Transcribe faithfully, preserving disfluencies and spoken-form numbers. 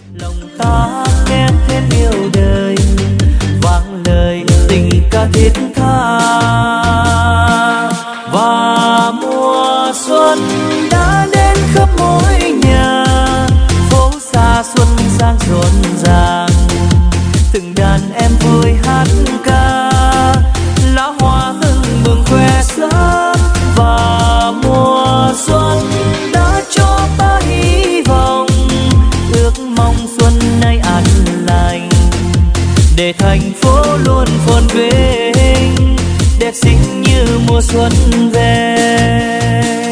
lòng ta nghe thêm yêu đời, vang lời tình ca thiết tha. Và mùa xuân đã đến khắp mỗi nhà, phố xa xuân sang rộn ràng, từng đàn em vui hát ca, lá hoa hưng mừng khoe sắc. Và mùa xuân đã cho ta hy vọng, ước mong xuân nay an lành, để thành phố luôn phồn vinh, đẹp xinh như mùa xuân về.